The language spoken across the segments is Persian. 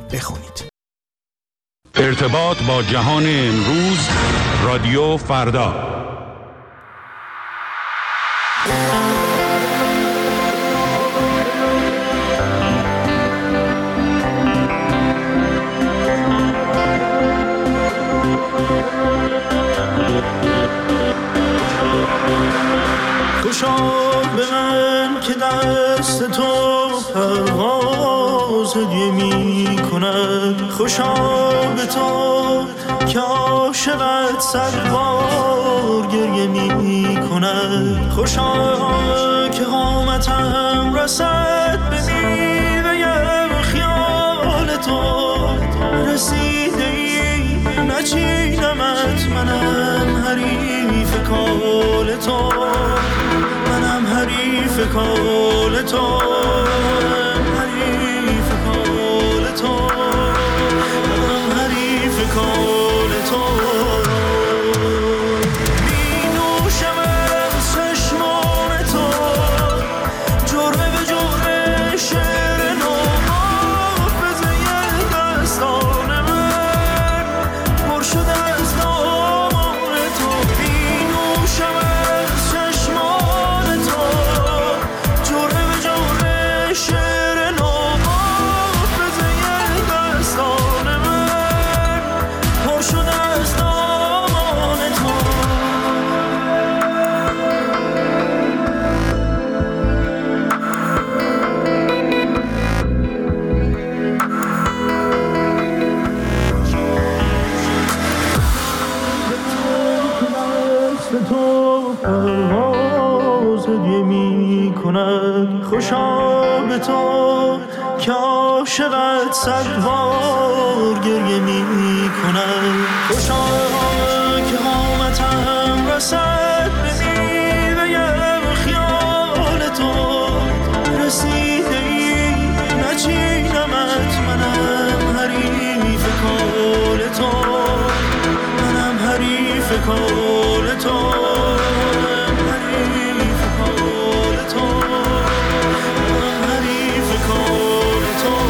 بخونید. ارتباط با جهان امروز، رادیو فردا. خوشا به من که دست تو پرواز هدیه می کند، خوشا به تو که عاشقت صد بار گریه می کند، خوشا که قامتم رسد به میوه خیال تو، رسیده ای نچینمت، منم حریف کال تو، منم حریف کال تو، حریف کال تو، منم حریف کال تو. می نوشم از چشمان تو، جرعه به جرعه شعر نو، حافظه دستان من پر شده از دامان تو. می نوشم از چشمان تو، جرعه به جرعه شعر نو، حافظه دستان من پر شده از دامان تو. دست تو پرواز هدیه می کند، خوشا به تو که عاشقت صد بار گریه می کند، خوشا که قامتم رسد به میوه خیال تو، رسیده ای نچینمت، منم حریف کال تو، منم حریف کال تو، حریف کال تو، منم حریف کال تو.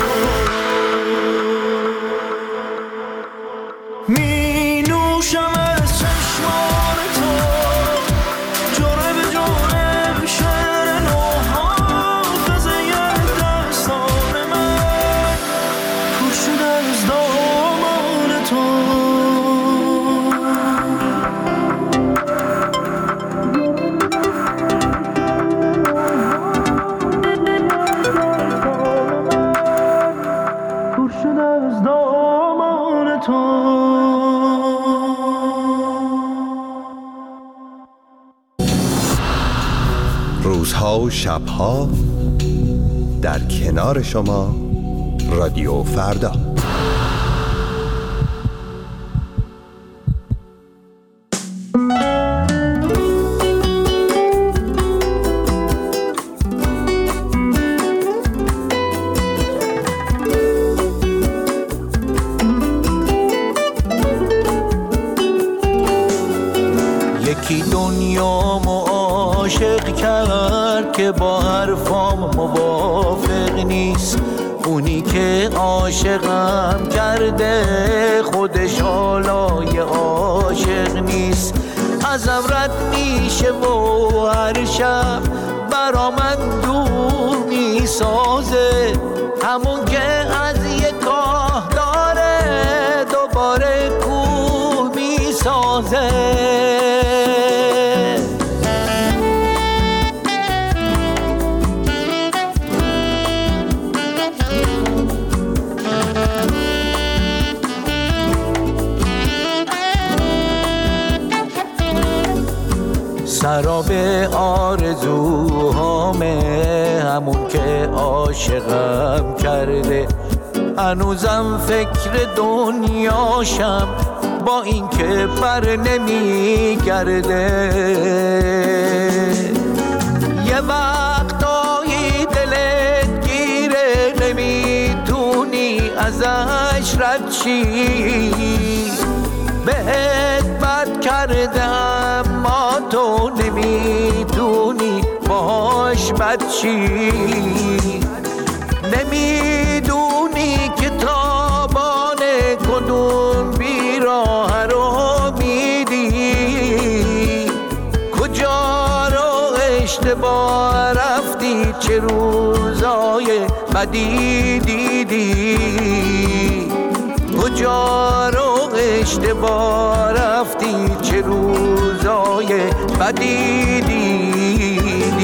می نوشم از چشمان تو، جرعه به جرعه شعر نو، حافظه دستان من پر شده از دامان تو. پر شده از دامان تو. روزها و شبها در کنار شما، رادیو فردا. یکی دنیامو عاشق کرد که با حرفام موافق نیست، اونی که عاشقم کرده خودش حالای عاشق نیست، ازم رد میشه و هر شب برا من دور میسازه، همون که از یک کاه داره دوباره کوه میسازه. سراب آرزوهامه همون که عاشقم کرده، هنوزم فکر دنیاشم با این که بر نمیگرده. یه وقتایی دلت گیره نمیتونی ازش رد شی، بهت بد کرده اما تو نمیتونی باهاش بد چی، نمیدونی که تا بدی دیدی، کجا رو اشتباه رفتی، چه روزای بدی دیدی.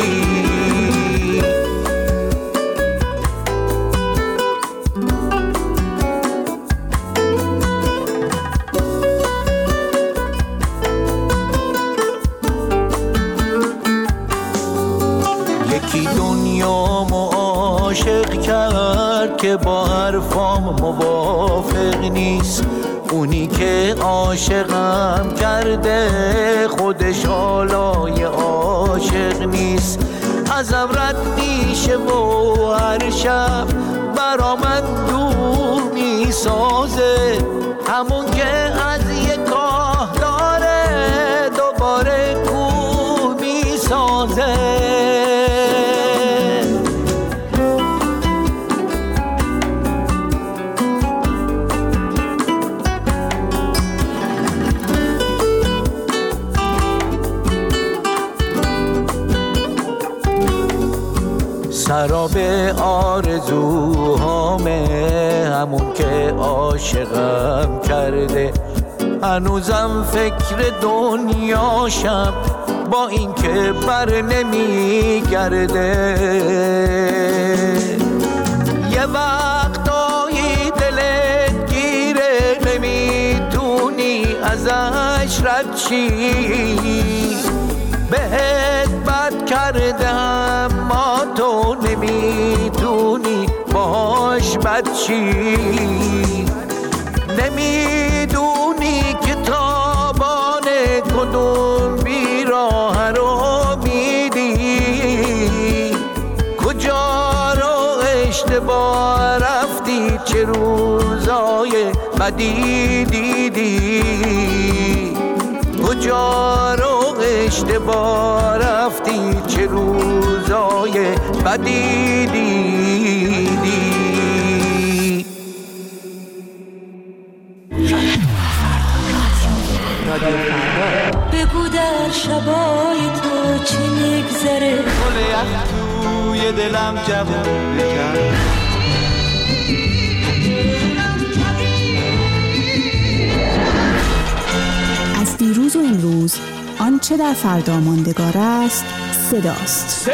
یکی دنیامو عاشق کرد که با حرفام موافق نیست، اونی که عاشقم کرده خودش حالای عاشق نیست. ازم رد میشه و هر شب برا من دور میسازه، همون که از یه کاه داره دوباره کوه میسازه. سراب آرزوهامه همون که عاشقم کرده، هنوزم فکر دنیاشم با این که بر نمیگرده. یه وقتایی دلت گیره نمیتونی ازش رد شی، بهت بد کرده اما تو نمیتونی باهاش بد شی. نمیدونی که تابان کدوم بیراه رو میدی، کجا رو اشتباه رفتی، چه روزای بدی دیدی، کجا رو اشتباه رفتی، چه روزای بدی دیدی. بگو در شبای تو چی میگذره، گل یخ توی دلم جوون بکرد. از دیروز و امروز آنچه در فردا ماندگار است صداست.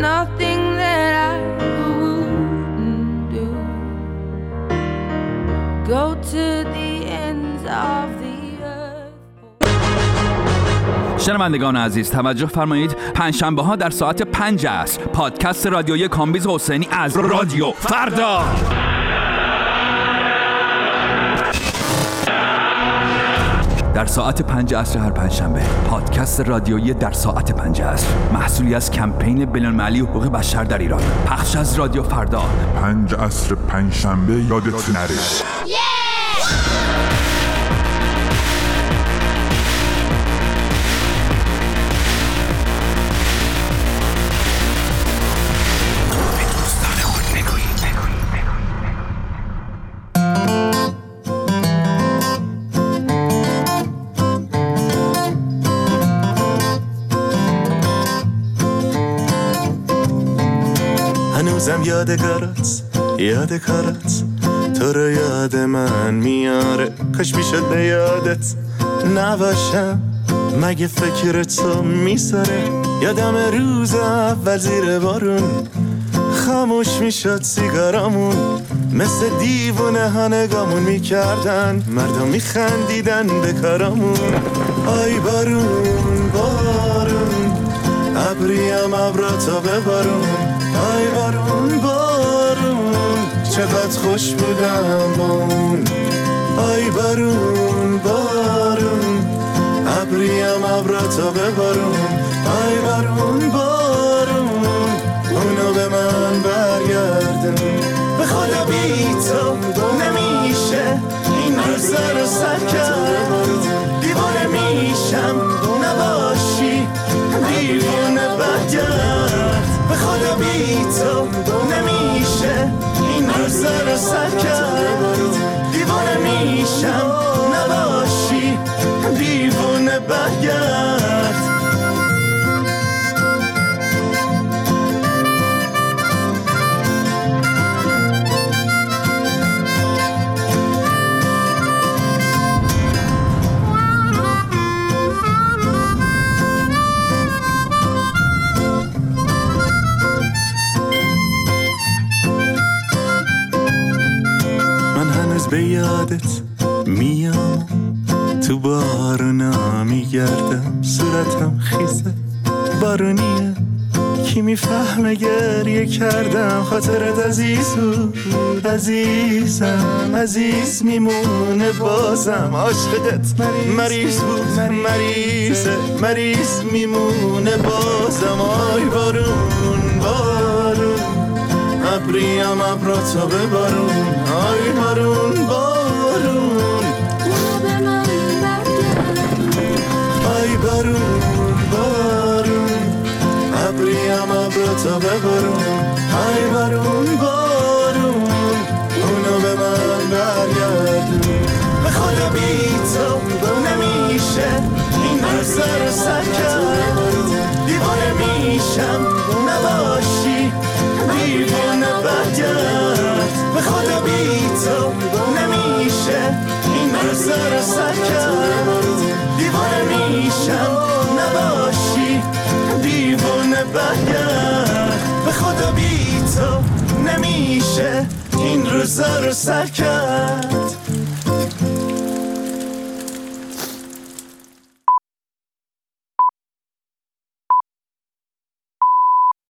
nothing that I wouldn't do. Go to the ends of the earth. شنوندگان عزیز توجه فرمایید، پنجشنبه ها در ساعت 5 عصر پادکست رادیویی کامبیز حسینی از رادیو فردا. در ساعت 5 عصر هر پنجشنبه پادکست رادیویی در ساعت 5 عصر، محصولی از کمپین بین‌المللی حقوق بشر در ایران، پخش از رادیو فردا. 5 عصر پنجشنبه یادت نره. هنوزم یاد کارت تو رو یاد من میاره. کاش میشد به یادت نباشم، مگه فکر تو میساره. یادم روز اول زیر بارون خاموش میشد سیگارامون، مثل دیوونه ها نگامون میکردن، مردم میخندیدن به کارامون. آی بارون بارون ابریم ابراتو ببارون. آی بارون بارون چقدر خوش بودم با اون. آی بارون بارون ابریم ابراتو ببارون. آی بارون بارون اونو به من برگردون. به خدا بی تو نمیشه این روزا رو سر کرد. دیوانه میشم نباشی دیوانه برگرد. به خدا بی تو نمیشه این روزا رو سر کرد. دیوانه میشم نباشی دیوانه برگرد. به یادت میام، تو بارونا میگردم، صورتم خیزه بارونیه، کی میفهمه گریه کردم. خاطرت عزیز بود عزیزم، عزیز میمونه بازم. عاشقت مریض بود مریض میمونه بازم. آی بارون بارون ابریم ابراتو ببارون. آی بارون بارون به من برگرد. آی بارون بارون ابریم ابراتو ببارون. آی بارون بارون اونو به من برگردون. به خدا بی تو نمیشه این روزا رو سر کرد. دیوانه میشم نباشی دیوانه برگرد. به خدا بی تو نمیشه این روزا رو سر کرد. دیوانه میشم نباشی دیوانه برگرد. به خدا بی تو نمیشه این روزا رو سر کرد.